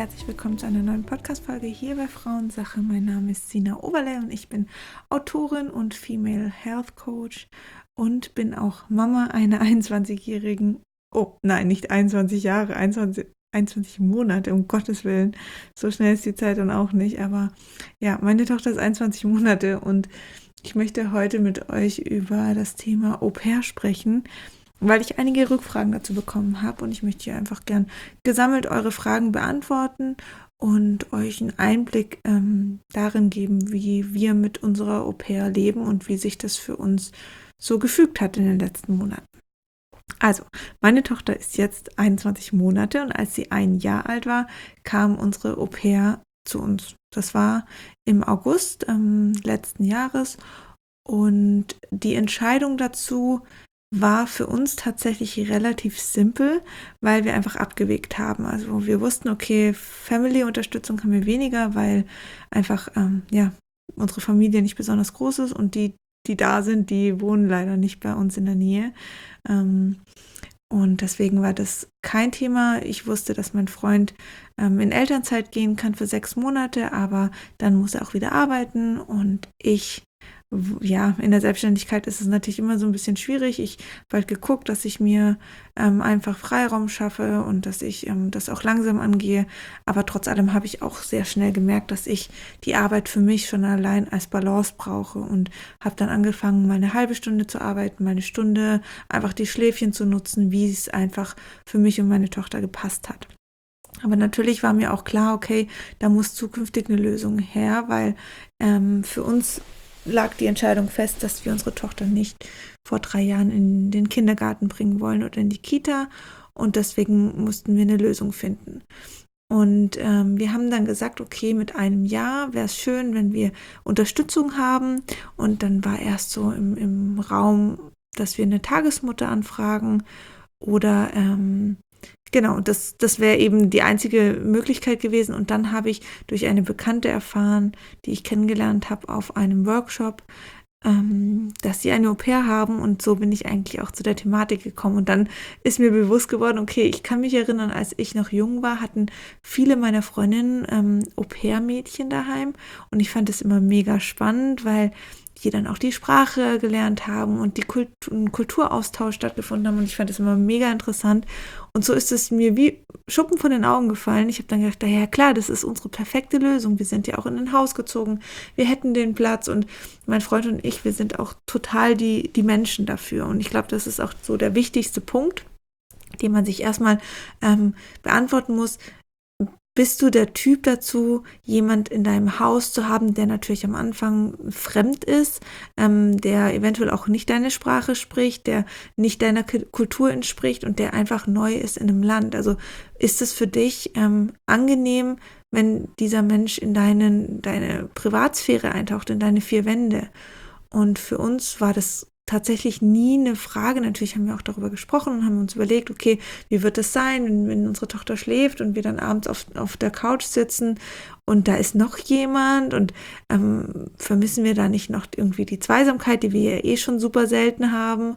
herzlich willkommen zu einer neuen Podcast-Folge hier bei Frauensache. Mein Name ist Sina Oberle und ich bin Autorin und Female Health Coach und bin auch Mama einer 21-jährigen, oh nein, nicht 21 Jahre, 21 Monate, um Gottes Willen. So schnell ist die Zeit dann auch nicht, aber ja, meine Tochter ist 21 Monate und ich möchte heute mit euch über das Thema Au-pair sprechen, weil ich einige Rückfragen dazu bekommen habe und ich möchte hier einfach gern gesammelt eure Fragen beantworten und euch einen Einblick darin geben, wie wir mit unserer Au-pair leben und wie sich das für uns so gefügt hat in den letzten Monaten. Also, meine Tochter ist jetzt 21 Monate und als sie 1 Jahr alt war, kam unsere Au-pair zu uns. Das war im August letzten Jahres und die Entscheidung dazu war für uns tatsächlich relativ simpel, weil wir einfach abgewegt haben. Also wir wussten, okay, Family-Unterstützung haben wir weniger, weil einfach unsere Familie nicht besonders groß ist und die da sind, die wohnen leider nicht bei uns in der Nähe. Und deswegen war das kein Thema. Ich wusste, dass mein Freund in Elternzeit gehen kann für 6 Monate, aber dann muss er auch wieder arbeiten und in der Selbstständigkeit ist es natürlich immer so ein bisschen schwierig. Ich habe halt geguckt, dass ich mir einfach Freiraum schaffe und dass ich das auch langsam angehe. Aber trotz allem habe ich auch sehr schnell gemerkt, dass ich die Arbeit für mich schon allein als Balance brauche und habe dann angefangen, mal eine halbe Stunde zu arbeiten, mal eine Stunde einfach die Schläfchen zu nutzen, wie es einfach für mich und meine Tochter gepasst hat. Aber natürlich war mir auch klar, okay, da muss zukünftig eine Lösung her, weil für uns lag die Entscheidung fest, dass wir unsere Tochter nicht vor 3 Jahren in den Kindergarten bringen wollen oder in die Kita und deswegen mussten wir eine Lösung finden. Und wir haben dann gesagt, okay, mit 1 Jahr wäre es schön, wenn wir Unterstützung haben und dann war erst so im Raum, dass wir eine Tagesmutter anfragen oder genau, das wäre eben die einzige Möglichkeit gewesen. Und dann habe ich durch eine Bekannte erfahren, die ich kennengelernt habe auf einem Workshop, dass sie eine Au-pair haben. Und so bin ich eigentlich auch zu der Thematik gekommen. Und dann ist mir bewusst geworden, okay, ich kann mich erinnern, als ich noch jung war, hatten viele meiner Freundinnen Au-pair-Mädchen daheim. Und ich fand es immer mega spannend, weil die dann auch die Sprache gelernt haben und ein Kulturaustausch stattgefunden haben und ich fand das immer mega interessant und so ist es mir wie Schuppen von den Augen gefallen. Ich habe dann gedacht, ja klar, das ist unsere perfekte Lösung, wir sind ja auch in ein Haus gezogen, wir hätten den Platz und mein Freund und ich, wir sind auch total die Menschen dafür und ich glaube, das ist auch so der wichtigste Punkt, den man sich erstmal beantworten muss. Bist du der Typ dazu, jemand in deinem Haus zu haben, der natürlich am Anfang fremd ist, der eventuell auch nicht deine Sprache spricht, der nicht deiner Kultur entspricht und der einfach neu ist in einem Land? Also ist es für dich angenehm, wenn dieser Mensch in deine Privatsphäre eintaucht, in deine 4 Wände? Und für uns war das tatsächlich nie eine Frage. Natürlich haben wir auch darüber gesprochen und haben uns überlegt, okay, wie wird es sein, wenn unsere Tochter schläft und wir dann abends auf der Couch sitzen und da ist noch jemand und vermissen wir da nicht noch irgendwie die Zweisamkeit, die wir ja eh schon super selten haben.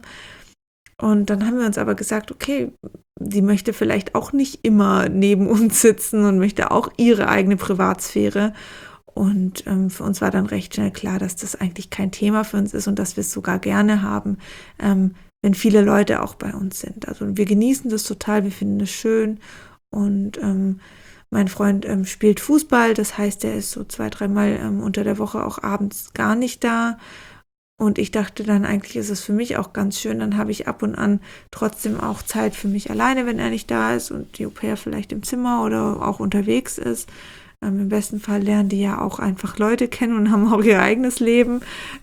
Und dann haben wir uns aber gesagt, okay, sie möchte vielleicht auch nicht immer neben uns sitzen und möchte auch ihre eigene Privatsphäre. Und für uns war dann recht schnell klar, dass das eigentlich kein Thema für uns ist und dass wir es sogar gerne haben, wenn viele Leute auch bei uns sind. Also wir genießen das total, wir finden es schön und mein Freund spielt Fußball, das heißt, er ist so 2-3 Mal unter der Woche auch abends gar nicht da. Und ich dachte dann, eigentlich ist es für mich auch ganz schön, dann habe ich ab und an trotzdem auch Zeit für mich alleine, wenn er nicht da ist und die Au-pair vielleicht im Zimmer oder auch unterwegs ist. Im besten Fall lernen die ja auch einfach Leute kennen und haben auch ihr eigenes Leben.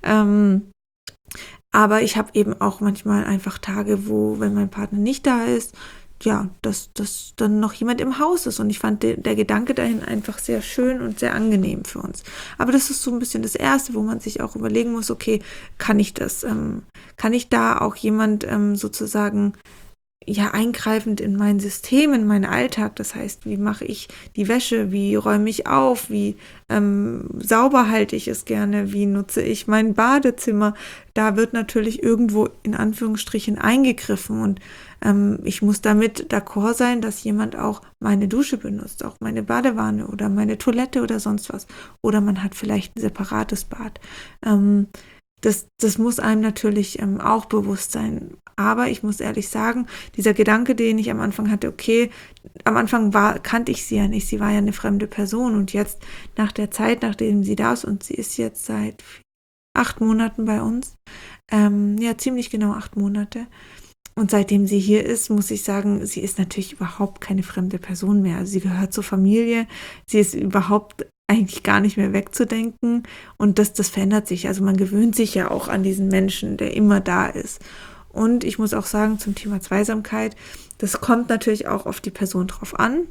Aber ich habe eben auch manchmal einfach Tage, wo, wenn mein Partner nicht da ist, ja, dass dann noch jemand im Haus ist. Und ich fand der Gedanke dahin einfach sehr schön und sehr angenehm für uns. Aber das ist so ein bisschen das Erste, wo man sich auch überlegen muss, okay, kann ich das? Kann ich da auch jemand sozusagen ja eingreifend in mein System, in meinen Alltag. Das heißt, wie mache ich die Wäsche, wie räume ich auf, wie sauber halte ich es gerne, wie nutze ich mein Badezimmer. Da wird natürlich irgendwo in Anführungsstrichen eingegriffen und ich muss damit d'accord sein, dass jemand auch meine Dusche benutzt, auch meine Badewanne oder meine Toilette oder sonst was. Oder man hat vielleicht ein separates Bad. Das muss einem natürlich auch bewusst sein. Aber ich muss ehrlich sagen, dieser Gedanke, den ich am Anfang hatte, okay, am Anfang kannte ich sie ja nicht, sie war ja eine fremde Person und jetzt nach der Zeit, nachdem sie da ist und sie ist jetzt seit 8 Monaten bei uns, ja ziemlich genau 8 Monate und seitdem sie hier ist, muss ich sagen, sie ist natürlich überhaupt keine fremde Person mehr. Also sie gehört zur Familie, sie ist überhaupt eigentlich gar nicht mehr wegzudenken und das verändert sich. Also man gewöhnt sich ja auch an diesen Menschen, der immer da ist. Und ich muss auch sagen, zum Thema Zweisamkeit, das kommt natürlich auch auf die Person drauf an.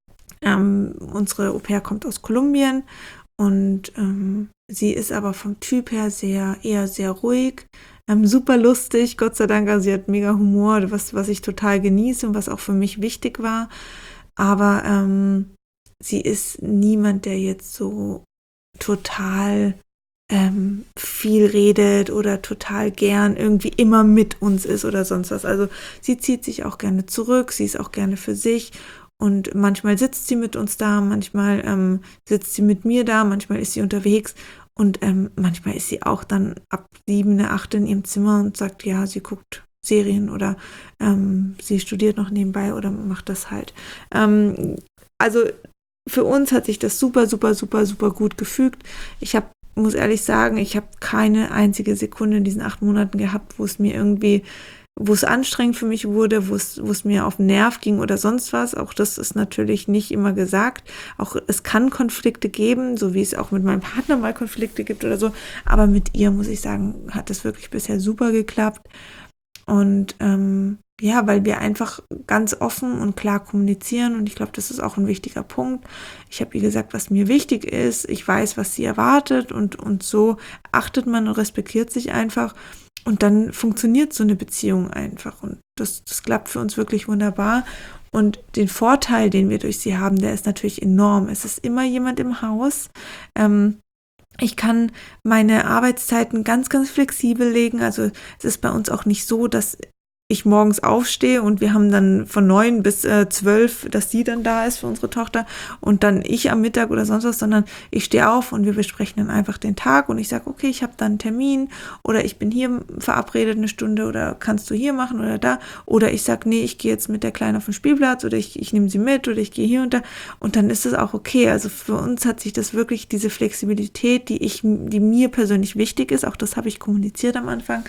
Unsere Au-pair kommt aus Kolumbien und sie ist aber vom Typ her eher sehr ruhig, super lustig, Gott sei Dank, also sie hat mega Humor, was ich total genieße und was auch für mich wichtig war. Aber sie ist niemand, der jetzt so total viel redet oder total gern irgendwie immer mit uns ist oder sonst was. Also sie zieht sich auch gerne zurück, sie ist auch gerne für sich und manchmal sitzt sie mit uns da, manchmal sitzt sie mit mir da, manchmal ist sie unterwegs und manchmal ist sie auch dann ab 7, 8 in ihrem Zimmer und sagt, ja, sie guckt Serien oder sie studiert noch nebenbei oder macht das halt. Also für uns hat sich das super, super, super, super gut gefügt. Muss ehrlich sagen, ich habe keine einzige Sekunde in diesen 8 Monaten gehabt, wo es anstrengend für mich wurde, wo es mir auf den Nerv ging oder sonst was. Auch das ist natürlich nicht immer gesagt. Auch es kann Konflikte geben, so wie es auch mit meinem Partner mal Konflikte gibt oder so. Aber mit ihr, muss ich sagen, hat das wirklich bisher super geklappt. Und ja, weil wir einfach ganz offen und klar kommunizieren und ich glaube, das ist auch ein wichtiger Punkt. Ich habe ihr gesagt, was mir wichtig ist. Ich weiß, was sie erwartet und so achtet man und respektiert sich einfach und dann funktioniert so eine Beziehung einfach und das klappt für uns wirklich wunderbar. Und den Vorteil, den wir durch sie haben, der ist natürlich enorm. Es ist immer jemand im Haus. Ich kann meine Arbeitszeiten ganz, ganz flexibel legen. Also es ist bei uns auch nicht so, dass ich morgens aufstehe und wir haben dann von 9 bis 12, dass sie dann da ist für unsere Tochter und dann ich am Mittag oder sonst was, sondern ich stehe auf und wir besprechen dann einfach den Tag und ich sage, okay, ich habe dann einen Termin oder ich bin hier verabredet 1 Stunde oder kannst du hier machen oder da oder ich sage, nee, ich gehe jetzt mit der Kleinen auf den Spielplatz oder ich nehme sie mit oder ich gehe hier und dann ist es auch okay. Also für uns hat sich das wirklich, diese Flexibilität, die mir persönlich wichtig ist, auch das habe ich kommuniziert am Anfang,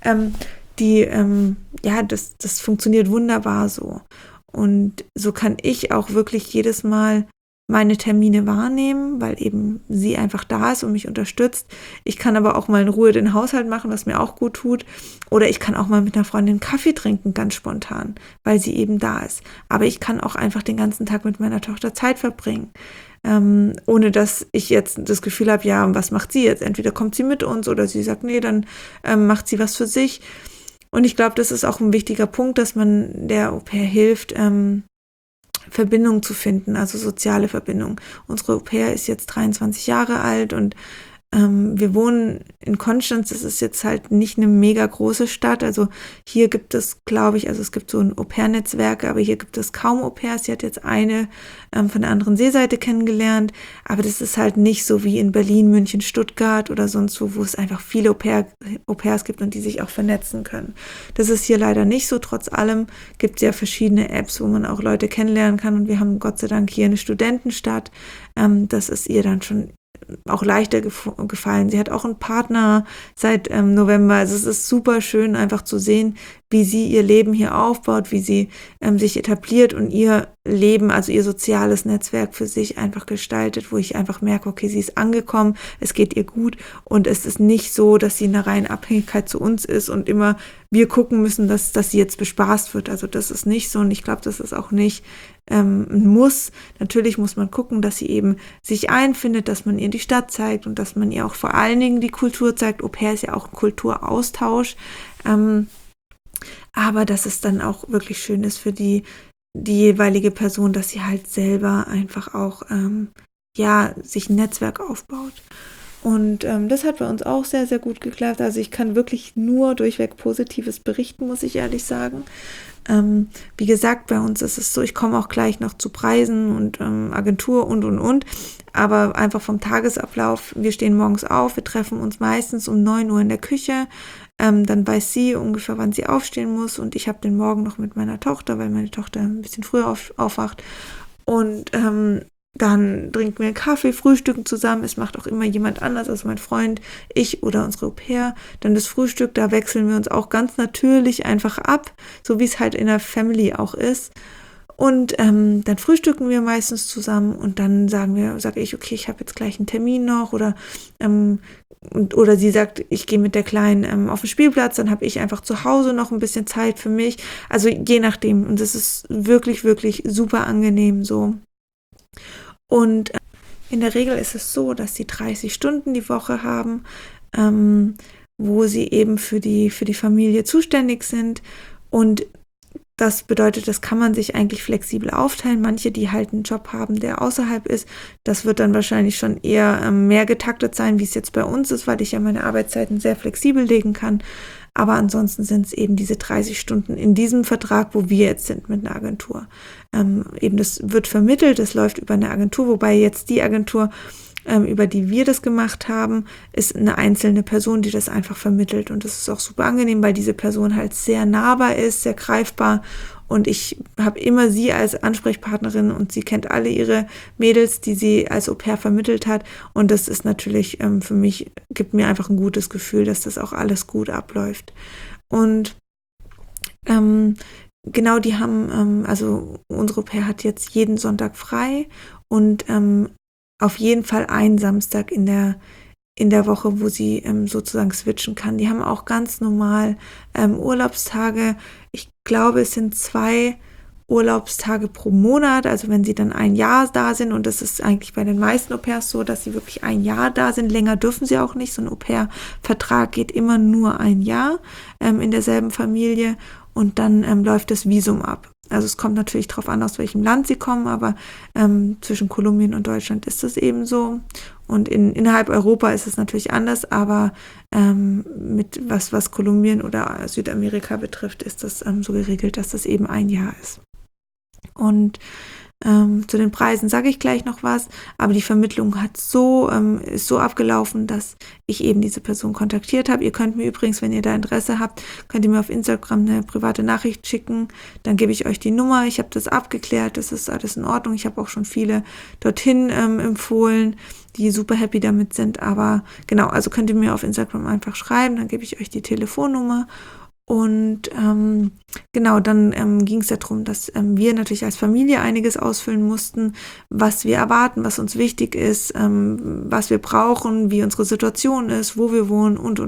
das funktioniert wunderbar so. Und so kann ich auch wirklich jedes Mal meine Termine wahrnehmen, weil eben sie einfach da ist und mich unterstützt. Ich kann aber auch mal in Ruhe den Haushalt machen, was mir auch gut tut. Oder ich kann auch mal mit einer Freundin Kaffee trinken, ganz spontan, weil sie eben da ist. Aber ich kann auch einfach den ganzen Tag mit meiner Tochter Zeit verbringen. Ohne dass ich jetzt das Gefühl habe, ja, was macht sie jetzt? Entweder kommt sie mit uns oder sie sagt, nee, dann macht sie was für sich. Und ich glaube, das ist auch ein wichtiger Punkt, dass man der Au-pair hilft, Verbindung zu finden, also soziale Verbindung. Unsere Au-pair ist jetzt 23 Jahre alt und wir wohnen in Konstanz, das ist jetzt halt nicht eine mega große Stadt, also hier gibt es, glaube ich, also es gibt so ein Au-pair-Netzwerk, aber hier gibt es kaum Au-pairs, sie hat jetzt eine von der anderen Seeseite kennengelernt, aber das ist halt nicht so wie in Berlin, München, Stuttgart oder sonst wo es einfach viele Au-pairs gibt und die sich auch vernetzen können. Das ist hier leider nicht so, trotz allem gibt es ja verschiedene Apps, wo man auch Leute kennenlernen kann und wir haben Gott sei Dank hier eine Studentenstadt, das ist ihr dann schon auch leichter gefallen. Sie hat auch einen Partner seit November. Also es ist super schön, einfach zu sehen, wie sie ihr Leben hier aufbaut, wie sie sich etabliert und ihr Leben, also ihr soziales Netzwerk für sich einfach gestaltet, wo ich einfach merke, okay, sie ist angekommen, es geht ihr gut und es ist nicht so, dass sie in einer reinen Abhängigkeit zu uns ist und immer wir gucken müssen, dass sie jetzt bespaßt wird. Also das ist nicht so und ich glaube, das ist auch nicht ein Muss. Natürlich muss man gucken, dass sie eben sich einfindet, dass man ihr die Stadt zeigt und dass man ihr auch vor allen Dingen die Kultur zeigt. Au-pair ist ja auch ein Kulturaustausch. aber dass es dann auch wirklich schön ist für die jeweilige Person, dass sie halt selber einfach auch sich ein Netzwerk aufbaut. Und das hat bei uns auch sehr, sehr gut geklappt. Also ich kann wirklich nur durchweg Positives berichten, muss ich ehrlich sagen. Wie gesagt, bei uns ist es so, ich komme auch gleich noch zu Preisen und Agentur und. Aber einfach vom Tagesablauf, wir stehen morgens auf, wir treffen uns meistens um 9 Uhr in der Küche. Dann weiß sie ungefähr, wann sie aufstehen muss. Und ich habe den Morgen noch mit meiner Tochter, weil meine Tochter ein bisschen früher aufwacht. Und dann trinken wir einen Kaffee, frühstücken zusammen. Es macht auch immer jemand anders, also mein Freund, ich oder unsere Au-pair. Dann das Frühstück, da wechseln wir uns auch ganz natürlich einfach ab, so wie es halt in der Family auch ist. Und dann frühstücken wir meistens zusammen und dann sage ich, okay, ich habe jetzt gleich einen Termin noch oder sie sagt, ich gehe mit der Kleinen auf den Spielplatz, dann habe ich einfach zu Hause noch ein bisschen Zeit für mich. Also je nachdem. Und das ist wirklich, wirklich super angenehm so. Und in der Regel ist es so, dass sie 30 Stunden die Woche haben, wo sie eben für die Familie zuständig sind. Und das bedeutet, das kann man sich eigentlich flexibel aufteilen. Manche, die halt einen Job haben, der außerhalb ist, das wird dann wahrscheinlich schon eher mehr getaktet sein, wie es jetzt bei uns ist, weil ich ja meine Arbeitszeiten sehr flexibel legen kann. Aber ansonsten sind es eben diese 30 Stunden in diesem Vertrag, wo wir jetzt sind mit einer Agentur. Eben das wird vermittelt, das läuft über eine Agentur, wobei jetzt die Agentur, über die wir das gemacht haben, ist eine einzelne Person, die das einfach vermittelt. Und das ist auch super angenehm, weil diese Person halt sehr nahbar ist, sehr greifbar. Und ich habe immer sie als Ansprechpartnerin und sie kennt alle ihre Mädels, die sie als Au-pair vermittelt hat. Und das ist natürlich für mich, gibt mir einfach ein gutes Gefühl, dass das auch alles gut abläuft. Und genau, die haben, also unsere Au-pair hat jetzt jeden Sonntag frei und auf jeden Fall einen Samstag in der Woche, wo sie sozusagen switchen kann. Die haben auch ganz normal Urlaubstage. Ich glaube, es sind 2 Urlaubstage pro Monat, also wenn sie dann ein Jahr da sind, und das ist eigentlich bei den meisten Au-pairs so, dass sie wirklich ein Jahr da sind. Länger dürfen sie auch nicht. So ein Au-pair-Vertrag geht immer nur ein Jahr in derselben Familie und dann läuft das Visum ab. Also es kommt natürlich darauf an, aus welchem Land sie kommen, aber zwischen Kolumbien und Deutschland ist das eben so. Und innerhalb Europa ist es natürlich anders, aber mit was Kolumbien oder Südamerika betrifft, ist das so geregelt, dass das eben ein Jahr ist. Und zu den Preisen sage ich gleich noch was, aber die Vermittlung ist so abgelaufen, dass ich eben diese Person kontaktiert habe. Ihr könnt mir übrigens, wenn ihr da Interesse habt, könnt ihr mir auf Instagram eine private Nachricht schicken, dann gebe ich euch die Nummer. Ich habe das abgeklärt, das ist alles in Ordnung. Ich habe auch schon viele dorthin empfohlen, die super happy damit sind, aber genau, also könnt ihr mir auf Instagram einfach schreiben, dann gebe ich euch die Telefonnummer. Und genau, dann ging es darum, dass wir natürlich als Familie einiges ausfüllen mussten, was wir erwarten, was uns wichtig ist, was wir brauchen, wie unsere Situation ist, wo wir wohnen und.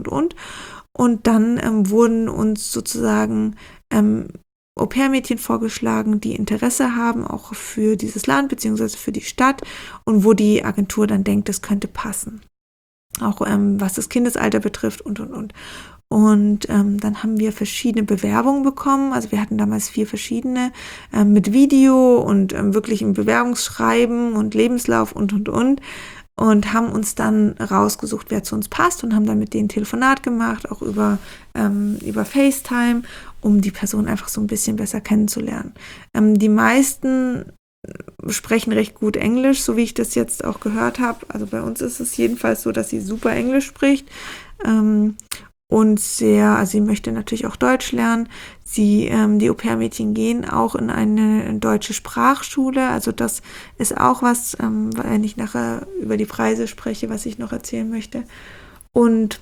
Und dann wurden uns sozusagen Au-pair-Mädchen vorgeschlagen, die Interesse haben, auch für dieses Land bzw. für die Stadt und wo die Agentur dann denkt, das könnte passen. Auch was das Kindesalter betrifft und. Und dann haben wir verschiedene Bewerbungen bekommen. Also wir hatten damals 4 verschiedene mit Video und wirklich im Bewerbungsschreiben und Lebenslauf und. Und haben uns dann rausgesucht, wer zu uns passt und haben dann mit denen Telefonat gemacht, auch über FaceTime, um die Person einfach so ein bisschen besser kennenzulernen. Die meisten sprechen recht gut Englisch, so wie ich das jetzt auch gehört habe. Also bei uns ist es jedenfalls so, dass sie super Englisch spricht. Und also sie möchte natürlich auch Deutsch lernen. Die Au-pair-Mädchen gehen auch in eine deutsche Sprachschule. Also das ist auch was, wenn ich nachher über die Preise spreche, was ich noch erzählen möchte. Und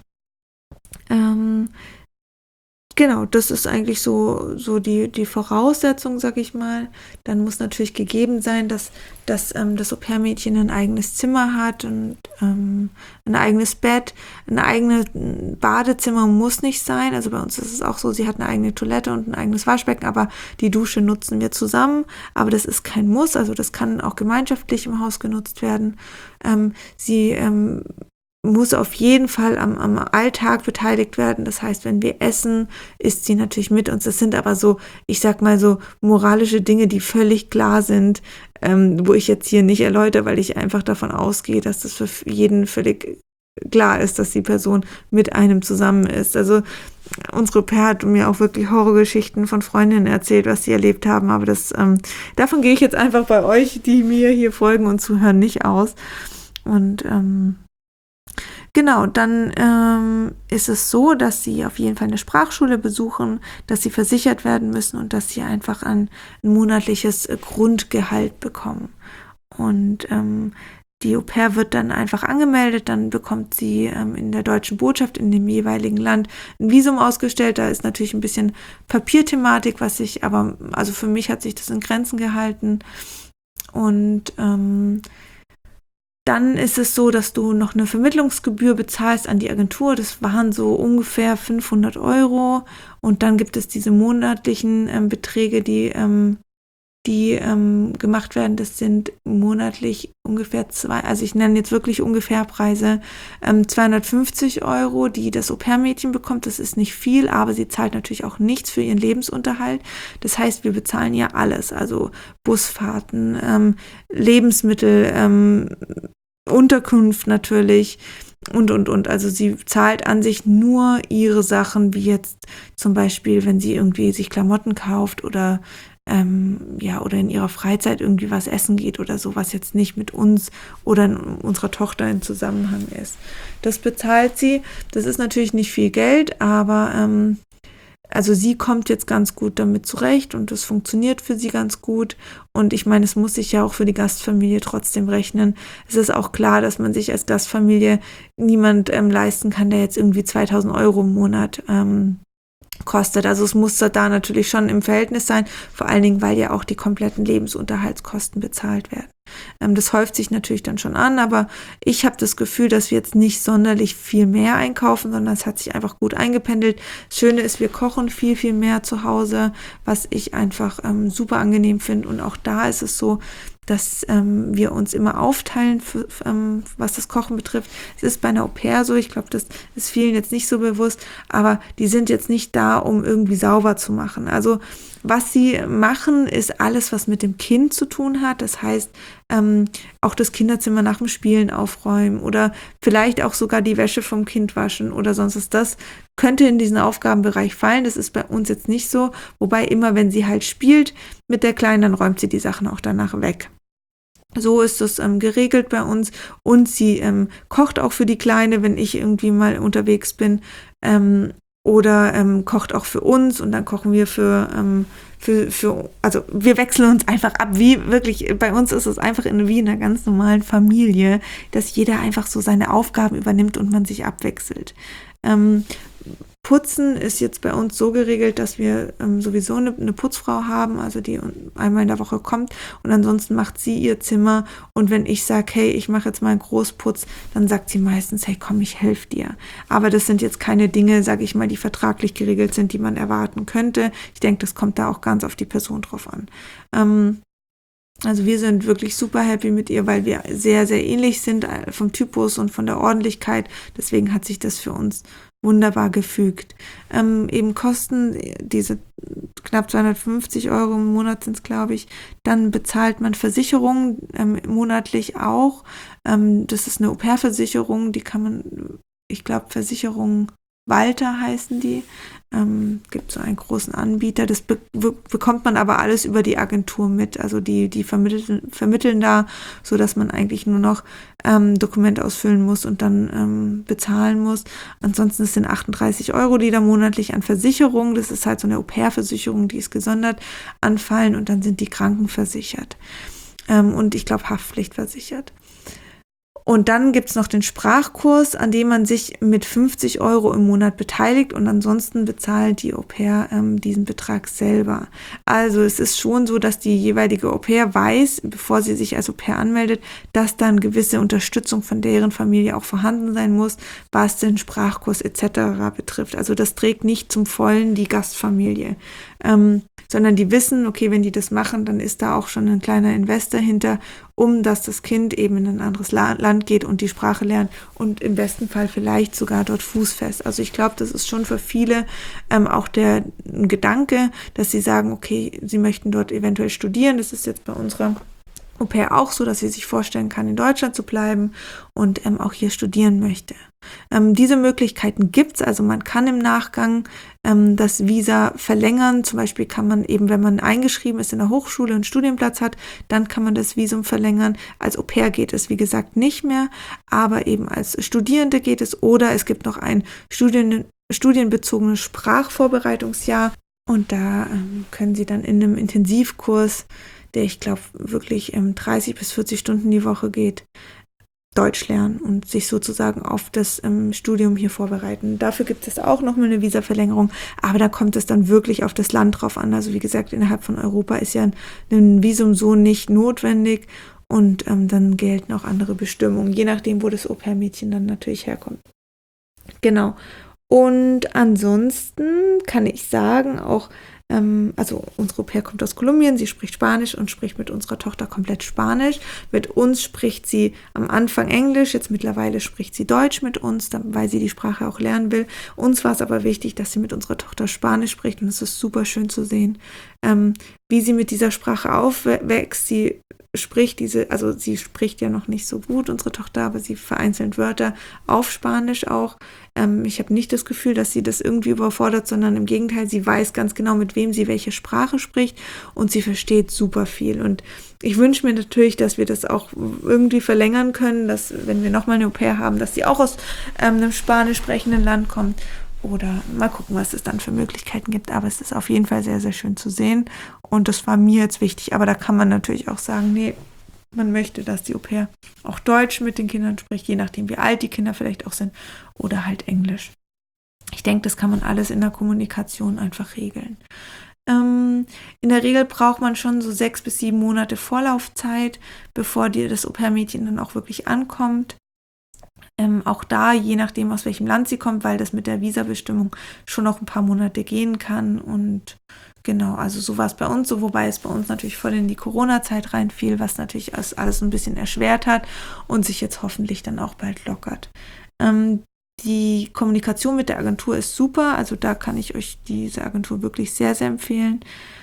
genau, das ist eigentlich so die Voraussetzung, sag ich mal. Dann muss natürlich gegeben sein, dass das Au-pair-Mädchen ein eigenes Zimmer hat und ein eigenes Bett. Ein eigenes Badezimmer muss nicht sein. Also bei uns ist es auch so, sie hat eine eigene Toilette und ein eigenes Waschbecken, aber die Dusche nutzen wir zusammen. Aber das ist kein Muss, also das kann auch gemeinschaftlich im Haus genutzt werden. Sie muss auf jeden Fall am Alltag beteiligt werden. Das heißt, wenn wir essen, isst sie natürlich mit uns. Das sind aber so, ich sag mal so moralische Dinge, die völlig klar sind, wo ich jetzt hier nicht erläutere, weil ich einfach davon ausgehe, dass das für jeden völlig klar ist, dass die Person mit einem zusammen ist. Also unsere Au-pair hat mir auch wirklich Horrorgeschichten von Freundinnen erzählt, was sie erlebt haben, aber davon gehe ich jetzt einfach bei euch, die mir hier folgen und zuhören, nicht aus. Und genau, dann ist es so, dass sie auf jeden Fall eine Sprachschule besuchen, dass sie versichert werden müssen und dass sie einfach ein monatliches Grundgehalt bekommen. Und die Au-pair wird dann einfach angemeldet, dann bekommt sie in der deutschen Botschaft in dem jeweiligen Land ein Visum ausgestellt. Da ist natürlich ein bisschen Papierthematik, also für mich hat sich das in Grenzen gehalten. Und dann ist es so, dass du noch eine Vermittlungsgebühr bezahlst an die Agentur. Das waren so ungefähr 500 €. Und dann gibt es diese monatlichen Beträge, die gemacht werden. Das sind monatlich ungefähr also ich nenne jetzt wirklich ungefähr Preise, 250 €, die das Au-pair-Mädchen bekommt. Das ist nicht viel, aber sie zahlt natürlich auch nichts für ihren Lebensunterhalt. Das heißt, wir bezahlen ja alles, also Busfahrten, Lebensmittel, Unterkunft natürlich und. Also sie zahlt an sich nur ihre Sachen, wie jetzt zum Beispiel, wenn sie irgendwie sich Klamotten kauft oder oder in ihrer Freizeit irgendwie was essen geht oder so, was jetzt nicht mit uns oder unserer Tochter in Zusammenhang ist. Das bezahlt sie. Das ist natürlich nicht viel Geld, aber also sie kommt jetzt ganz gut damit zurecht und das funktioniert für sie ganz gut. Und ich meine, es muss sich ja auch für die Gastfamilie trotzdem rechnen. Es ist auch klar, dass man sich als Gastfamilie niemand leisten kann, der jetzt irgendwie 2.000 € im Monat kostet. Also es muss da natürlich schon im Verhältnis sein, vor allen Dingen, weil ja auch die kompletten Lebensunterhaltskosten bezahlt werden. Das häuft sich natürlich dann schon an, aber ich habe das Gefühl, dass wir jetzt nicht sonderlich viel mehr einkaufen, sondern es hat sich einfach gut eingependelt. Das Schöne ist, wir kochen viel, viel mehr zu Hause, was ich einfach super angenehm finde. Und auch da ist es so, dass wir uns immer aufteilen, was das Kochen betrifft. Es ist bei einer Au-pair so, ich glaube, das ist vielen jetzt nicht so bewusst, aber die sind jetzt nicht da, um irgendwie sauber zu machen. Also was sie machen, ist alles, was mit dem Kind zu tun hat. Das heißt, auch das Kinderzimmer nach dem Spielen aufräumen oder vielleicht auch sogar die Wäsche vom Kind waschen oder sonst was. Das könnte in diesen Aufgabenbereich fallen. Das ist bei uns jetzt nicht so. Wobei immer, wenn sie halt spielt mit der Kleinen, dann räumt sie die Sachen auch danach weg. So ist es geregelt bei uns und sie kocht auch für die Kleine, wenn ich irgendwie mal unterwegs bin oder kocht auch für uns und dann kochen wir also wir wechseln uns einfach ab, wie wirklich, bei uns ist es einfach wie in einer ganz normalen Familie, dass jeder einfach so seine Aufgaben übernimmt und man sich abwechselt. Putzen ist jetzt bei uns so geregelt, dass wir sowieso eine Putzfrau haben, also die einmal in der Woche kommt und ansonsten macht sie ihr Zimmer und wenn ich sage, hey, ich mache jetzt mal einen Großputz, dann sagt sie meistens, hey, komm, ich helfe dir. Aber das sind jetzt keine Dinge, sage ich mal, die vertraglich geregelt sind, die man erwarten könnte. Ich denke, das kommt da auch ganz auf die Person drauf an. Also wir sind wirklich super happy mit ihr, weil wir sehr, sehr ähnlich sind vom Typus und von der Ordentlichkeit. Deswegen hat sich das für uns wunderbar gefügt. Eben kosten diese knapp 250 € im Monat sind es, glaube ich. Dann bezahlt man Versicherungen monatlich auch. Das ist eine Au-pair-Versicherung, die kann man, ich glaube, Versicherung Walter heißen die. Gibt so einen großen Anbieter. Das bekommt man aber alles über die Agentur mit. Also die vermitteln da, sodass man eigentlich nur noch Dokumente ausfüllen muss und dann bezahlen muss. Ansonsten sind 38 €, die da monatlich an Versicherung, das ist halt so eine Au-pair-Versicherung, die ist gesondert, anfallen und dann sind die krankenversichert. Und ich glaube Haftpflichtversichert. Und dann gibt es noch den Sprachkurs, an dem man sich mit 50 € im Monat beteiligt und ansonsten bezahlt die Au-pair diesen Betrag selber. Also es ist schon so, dass die jeweilige Au-pair weiß, bevor sie sich als Au-pair anmeldet, dass dann gewisse Unterstützung von deren Familie auch vorhanden sein muss, was den Sprachkurs etc. betrifft. Also das trägt nicht zum Vollen die Gastfamilie. sondern die wissen, okay, wenn die das machen, dann ist da auch schon ein kleiner Investor hinter, dass das Kind eben in ein anderes Land geht und die Sprache lernt und im besten Fall vielleicht sogar dort fußfest. Also ich glaube, das ist schon für viele auch der Gedanke, dass sie sagen, okay, sie möchten dort eventuell studieren. Das ist jetzt bei unserer Au-pair auch so, dass sie sich vorstellen kann, in Deutschland zu bleiben und auch hier studieren möchte. Diese Möglichkeiten gibt's, also man kann im Nachgang das Visa verlängern. Zum Beispiel kann man eben, wenn man eingeschrieben ist in der Hochschule und einen Studienplatz hat, dann kann man das Visum verlängern. Als Au-pair geht es, wie gesagt, nicht mehr, aber eben als Studierende geht es, oder es gibt noch ein studienbezogenes Sprachvorbereitungsjahr und da können Sie dann in einem Intensivkurs, der ich glaube wirklich 30 bis 40 Stunden die Woche geht, Deutsch lernen und sich sozusagen auf das Studium hier vorbereiten. Dafür gibt es auch nochmal eine Visaverlängerung, aber da kommt es dann wirklich auf das Land drauf an. Also wie gesagt, innerhalb von Europa ist ja ein Visum so nicht notwendig und dann gelten auch andere Bestimmungen, je nachdem, wo das Au-pair-Mädchen dann natürlich herkommt. Genau. Und ansonsten kann ich sagen, auch also unsere Au-pair kommt aus Kolumbien, sie spricht Spanisch und spricht mit unserer Tochter komplett Spanisch. Mit uns spricht sie am Anfang Englisch, jetzt mittlerweile spricht sie Deutsch mit uns, weil sie die Sprache auch lernen will. Uns war es aber wichtig, dass sie mit unserer Tochter Spanisch spricht und es ist super schön zu sehen, wie sie mit dieser Sprache aufwächst. Sie spricht ja noch nicht so gut, unsere Tochter, aber sie vereinzelt Wörter auf Spanisch auch. Ich habe nicht das Gefühl, dass sie das irgendwie überfordert, sondern im Gegenteil, sie weiß ganz genau, mit wem sie welche Sprache spricht und sie versteht super viel. Und ich wünsche mir natürlich, dass wir das auch irgendwie verlängern können, dass, wenn wir nochmal eine Au-pair haben, dass sie auch aus einem spanisch sprechenden Land kommt. Oder mal gucken, was es dann für Möglichkeiten gibt. Aber es ist auf jeden Fall sehr, sehr schön zu sehen. Und das war mir jetzt wichtig. Aber da kann man natürlich auch sagen, nee, man möchte, dass die Au-pair auch Deutsch mit den Kindern spricht, je nachdem, wie alt die Kinder vielleicht auch sind. Oder halt Englisch. Ich denke, das kann man alles in der Kommunikation einfach regeln. In der Regel braucht man schon so 6 bis 7 Monate Vorlaufzeit, bevor dir das Au-pair-Mädchen dann auch wirklich ankommt. Auch da, je nachdem, aus welchem Land sie kommt, weil das mit der Visabestimmung schon noch ein paar Monate gehen kann. Und genau, also so war es bei uns so, wobei es bei uns natürlich voll in die Corona-Zeit reinfiel, was natürlich alles ein bisschen erschwert hat und sich jetzt hoffentlich dann auch bald lockert. Die Kommunikation mit der Agentur ist super, also da kann ich euch diese Agentur wirklich sehr, sehr empfehlen.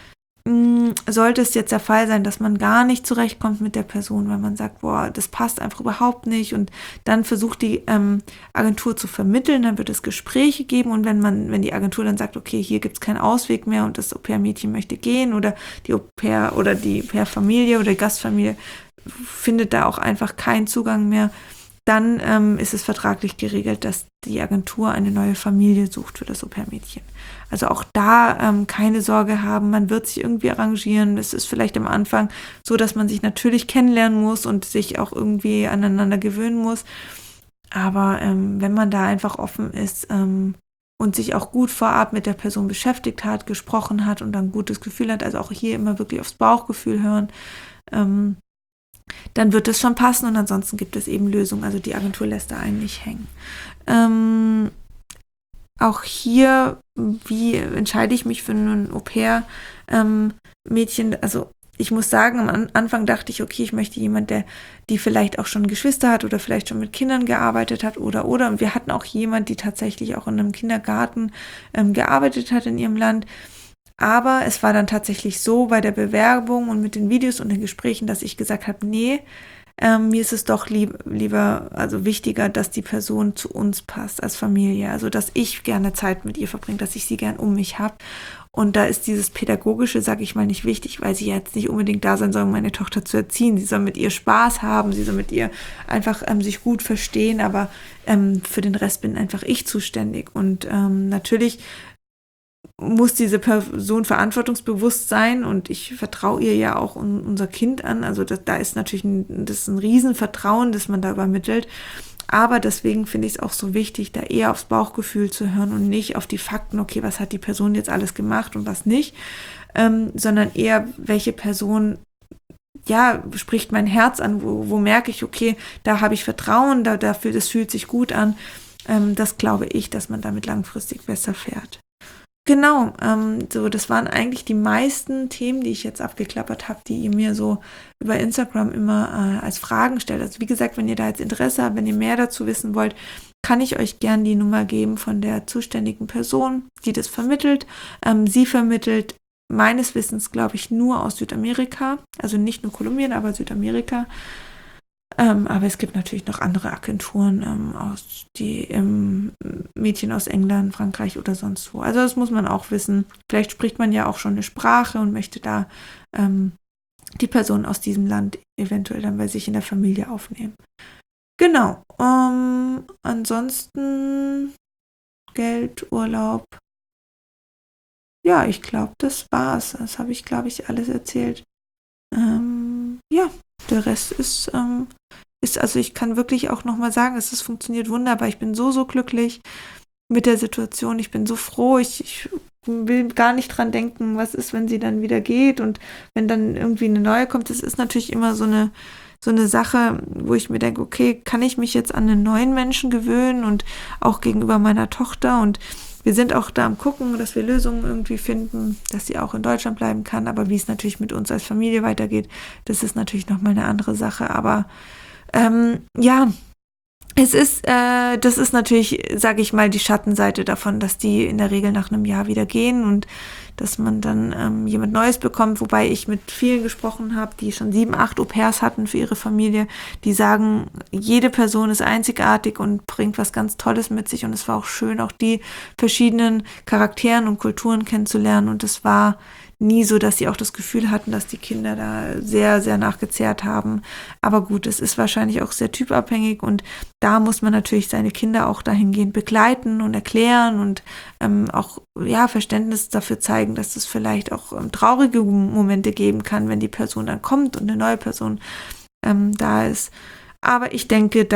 Sollte es jetzt der Fall sein, dass man gar nicht zurechtkommt mit der Person, weil man sagt, boah, das passt einfach überhaupt nicht, und dann versucht die Agentur zu vermitteln, dann wird es Gespräche geben, und wenn die Agentur dann sagt, okay, hier gibt es keinen Ausweg mehr und das Au-pair-Mädchen möchte gehen, oder die Au-pair oder die Pair-Familie oder die Gastfamilie findet da auch einfach keinen Zugang mehr, dann ist es vertraglich geregelt, dass die Agentur eine neue Familie sucht für das Au-pair-Mädchen. Also auch da keine Sorge haben, man wird sich irgendwie arrangieren. Es ist vielleicht am Anfang so, dass man sich natürlich kennenlernen muss und sich auch irgendwie aneinander gewöhnen muss. Aber wenn man da einfach offen ist und sich auch gut vorab mit der Person beschäftigt hat, gesprochen hat und dann ein gutes Gefühl hat, also auch hier immer wirklich aufs Bauchgefühl hören, dann wird es schon passen, und ansonsten gibt es eben Lösungen. Also die Agentur lässt da einen nicht hängen. Auch hier, wie entscheide ich mich für ein Au-pair-Mädchen? Also ich muss sagen, am Anfang dachte ich, okay, ich möchte jemanden, die vielleicht auch schon Geschwister hat oder vielleicht schon mit Kindern gearbeitet hat oder. Und wir hatten auch jemanden, die tatsächlich auch in einem Kindergarten gearbeitet hat in ihrem Land. Aber es war dann tatsächlich so bei der Bewerbung und mit den Videos und den Gesprächen, dass ich gesagt habe, nee, mir ist es doch lieber, also wichtiger, dass die Person zu uns passt als Familie. Also dass ich gerne Zeit mit ihr verbringe, dass ich sie gern um mich habe. Und da ist dieses Pädagogische, sage ich mal, nicht wichtig, weil sie jetzt nicht unbedingt da sein soll, um meine Tochter zu erziehen. Sie soll mit ihr Spaß haben, sie soll mit ihr einfach sich gut verstehen, aber für den Rest bin einfach ich zuständig. Und natürlich muss diese Person verantwortungsbewusst sein, und ich vertraue ihr ja auch unser Kind an. Also da ist natürlich das ist ein Riesenvertrauen, das man da übermittelt. Aber deswegen finde ich es auch so wichtig, da eher aufs Bauchgefühl zu hören und nicht auf die Fakten, okay, was hat die Person jetzt alles gemacht und was nicht, sondern eher, welche Person spricht mein Herz an, wo merke ich, okay, da habe ich Vertrauen, dafür, das fühlt sich gut an. Das glaube ich, dass man damit langfristig besser fährt. Genau, so das waren eigentlich die meisten Themen, die ich jetzt abgeklappert habe, die ihr mir so über Instagram immer als Fragen stellt. Also wie gesagt, wenn ihr da jetzt Interesse habt, wenn ihr mehr dazu wissen wollt, kann ich euch gern die Nummer geben von der zuständigen Person, die das vermittelt. Sie vermittelt meines Wissens, glaube ich, nur aus Südamerika, also nicht nur Kolumbien, aber Südamerika. Aber es gibt natürlich noch andere Agenturen, die Mädchen aus England, Frankreich oder sonst wo. Also das muss man auch wissen. Vielleicht spricht man ja auch schon eine Sprache und möchte da die Person aus diesem Land eventuell dann bei sich in der Familie aufnehmen. Genau. Ansonsten Geld, Urlaub. Ja, ich glaube, das war's. Das habe ich, glaube ich, alles erzählt. Ja, der Rest ist, also ich kann wirklich auch nochmal sagen, es funktioniert wunderbar. Ich bin so glücklich mit der Situation. Ich bin so froh. Ich will gar nicht dran denken, was ist, wenn sie dann wieder geht und wenn dann irgendwie eine neue kommt. Das ist natürlich immer so eine Sache, wo ich mir denke, okay, kann ich mich jetzt an einen neuen Menschen gewöhnen und auch gegenüber meiner Tochter, und wir sind auch da am Gucken, dass wir Lösungen irgendwie finden, dass sie auch in Deutschland bleiben kann. Aber wie es natürlich mit uns als Familie weitergeht, das ist natürlich nochmal eine andere Sache. Aber ja, das ist natürlich, sage ich mal, die Schattenseite davon, dass die in der Regel nach einem Jahr wieder gehen und dass man dann jemand Neues bekommt, wobei ich mit vielen gesprochen habe, die schon 7, 8 Au-pairs hatten für ihre Familie, die sagen, jede Person ist einzigartig und bringt was ganz Tolles mit sich, und es war auch schön, auch die verschiedenen Charakteren und Kulturen kennenzulernen, und es war nie so, dass sie auch das Gefühl hatten, dass die Kinder da sehr, sehr nachgezehrt haben. Aber gut, es ist wahrscheinlich auch sehr typabhängig, und da muss man natürlich seine Kinder auch dahingehend begleiten und erklären und auch ja, Verständnis dafür zeigen, dass es vielleicht auch traurige Momente geben kann, wenn die Person dann kommt und eine neue Person da ist. Aber ich denke,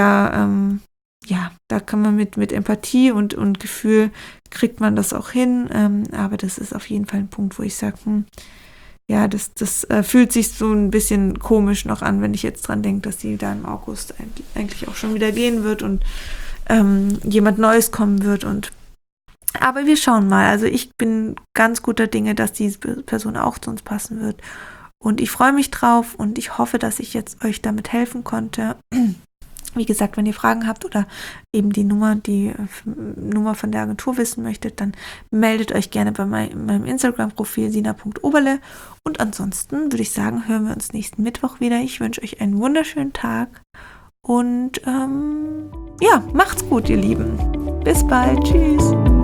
da kann man mit Empathie und Gefühl, kriegt man das auch hin. Aber das ist auf jeden Fall ein Punkt, wo ich sage, ja, das fühlt sich so ein bisschen komisch noch an, wenn ich jetzt dran denke, dass sie da im August eigentlich auch schon wieder gehen wird und jemand Neues kommen wird. Aber wir schauen mal. Also ich bin ganz guter Dinge, dass diese Person auch zu uns passen wird. Und ich freue mich drauf und ich hoffe, dass ich jetzt euch damit helfen konnte. Wie gesagt, wenn ihr Fragen habt oder eben die Nummer von der Agentur wissen möchtet, dann meldet euch gerne bei meinem Instagram-Profil sina.oberle. Und ansonsten würde ich sagen, hören wir uns nächsten Mittwoch wieder. Ich wünsche euch einen wunderschönen Tag und ja, macht's gut, ihr Lieben. Bis bald. Tschüss.